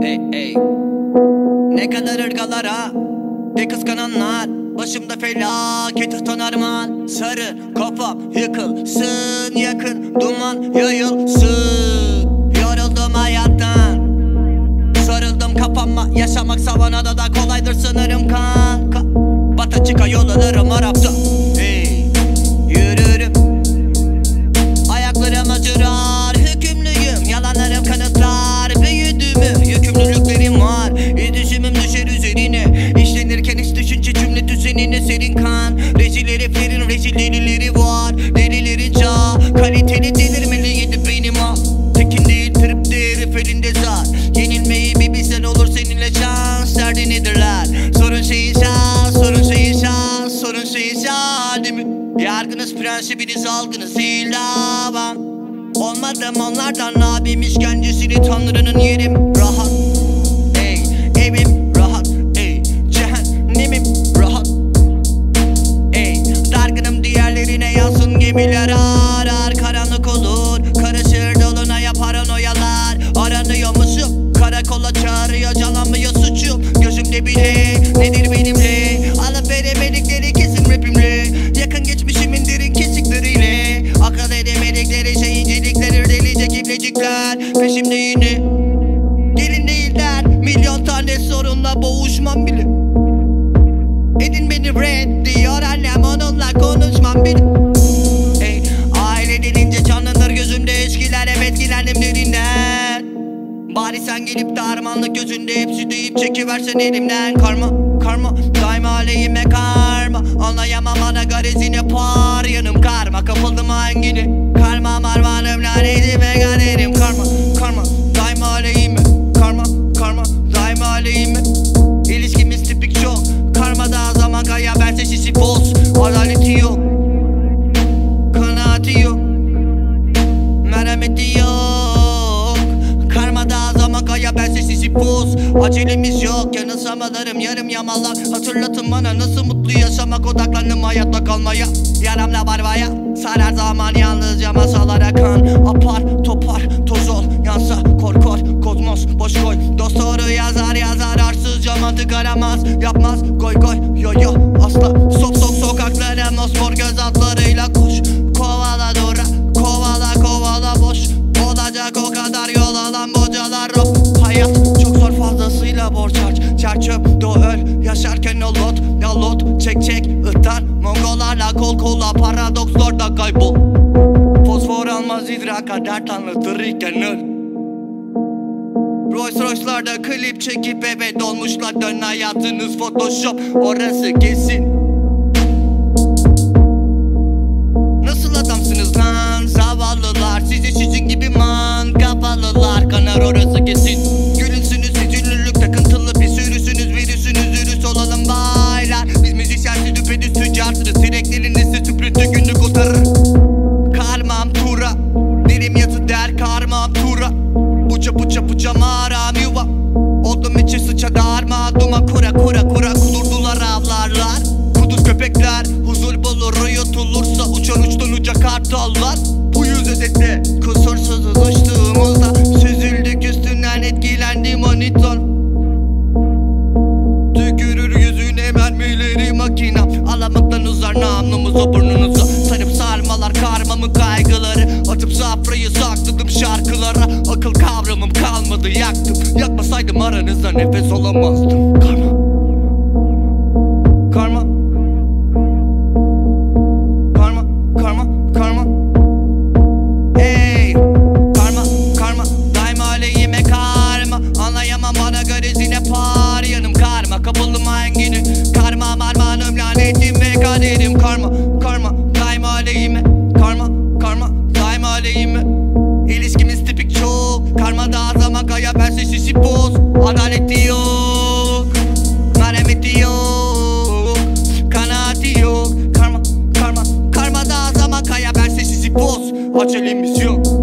Ey ey. Ne kadar ırgalara de kıskananlar, başımda felaket tanarman. Sarı kafam yıkılsın, yakın duman yayılsın. Yoruldum hayattan, sarıldım kafama. Yaşamak savanada da kolaydır sanırım kanka. Bata çıka yol alırım Arap'ta. Hey, yürürüm, ayaklarım acırar, hükümlüyüm. Yalanlarım kanıtlar büyüdüğümü, yükümlülüklerim var. İdişimim düşer üzerine, işlenirken hiç düşünce cümle düzenine serin kan. Rezil heriflerin rezil delileri var, delilerin çağ. Kaliteli delirmeliydi benim ha. Tekin değil trip de herif elinde zar. Yenilmeyi bir bilsen olur seninle şans. Derdi nedirler? Sorun şeyin şans, sorun şeyin şans, sorun şeyin şans değil mi? Yargınız prensibiniz algınız değil davam. Olmadım onlardan abim işkencesini tanrının yerim rahat. Ey evim rahat, ey cehennemim rahat. Ey dargınım diğerlerine yansın gemiler arar. Karanlık olur karışır dolunaya paranoyalar. Aranıyormuşum karakola çağırıyor, canlanmıyor suçum. Gözümde bile nedir benimle, alıp veremedikleri kesin rapimle. Yakın geçmişimin derin kesikleriyle, akıl edemedikleri şey incelikleri, delice kiblecikler peşimde yine. Gelin değiller milyon tane sorunla boğuşmam bile. Edin beni red diyor annem, onunla konuşmam bile. Ey aile denince canlanır gözümde eskiler, hep etkilendim derinden. Bari sen gelip de armağanlık gözünde hepsi deyip çekiversen elimden. Karma karma daima aleyhime karma, anlayamam ana garezine par. Yanım karma kapıldım hangine, karma marmanım lanetime kaderim. Karma karma daima aleyhime, karma karma daima aleyhime. İlişkimiz tipik çok, karmada zaman kaya bense şişi boz. Adaleti yok, kanaati yok, merhameti yok. Karmada zaman kaya bense şişi boz. Acelemiz yok, yanılsamalarım yarım yamalak. Hatırlatın bana nasıl mutlu yaşamak, odaklandım hayatta kalmaya. Yaramla barbaya sarar zaman yalnızca masalara kan. Apar topar toz ol yansa korkor kozmos boş koy. Dost doğru yazar yazar arsızca mantık aramaz. Yapmaz goy goy yo yo asla. Sok sok sokaklara mosmor göz altlarıyla koş. Kovala dura kovala kovala boş. Olacak o kadar yol alan bocalar of. Hayat çok zor fazlasıyla borç harç. Çer çöp öl yaşarken o lot çek çek ıhtar. Mongolarla kol kola paradokslarda kaybol. Fosfor almaz idraka dert anlatır iken öl. Rolls Royce'larda klip çekip eve dolmuşlar. Dön hayatınız photoshop orası kesin. Nasıl adamsınız lan zavallılar, sizi sizin gibi man kafalılar. Kanar orası kesin. Gülünsünüz üzülürlük takıntılı bir sürüsünüz. Virüsünüz virüs olalım baylar. Biz müzisyensiz düpedüz tüccarsınız. Sineklerinizi süpürüntü günlük kurtarır. Karmam tura derim yazı der karmam tura. Puça mağaram yuva. Oldum içi sıça darma duman kura kura kura. Kudurdular avlarlar. Kuduz köpekler huzur bulur, uyutulursa uçan uçtan uca kartallar. Bu yüz özetle kusursuz uçtuğumuzda süzüldük üstünden etkilendi monitor. Tükürür yüzüne mermileri makina. Alamaktan uzar namlumuza burnunuza. Sarıp sarmalar karmamın kaygıları. Atıp safrayı sakladım şarkılara. Akıl kavramım kalmadı yaktım. Yakmasaydım aranızda nefes olamazdım. Karma karma karma karma karma. Ey karma karma daima aleyhime karma. Anlayamam bana garezine par. Yanım karma kapıldım hangini. Karma marmanım lanetim ve kaderim. Karma karma daima aleyhime, karma karma daima aleyhime. İlişkimiz tipik çok, karmada zaman kaya bense şişi boz. Adaleti yok, merhameti yok, kanaati yok. Karma karma karmada zaman kaya bense şişi boz. Acelemiz yok.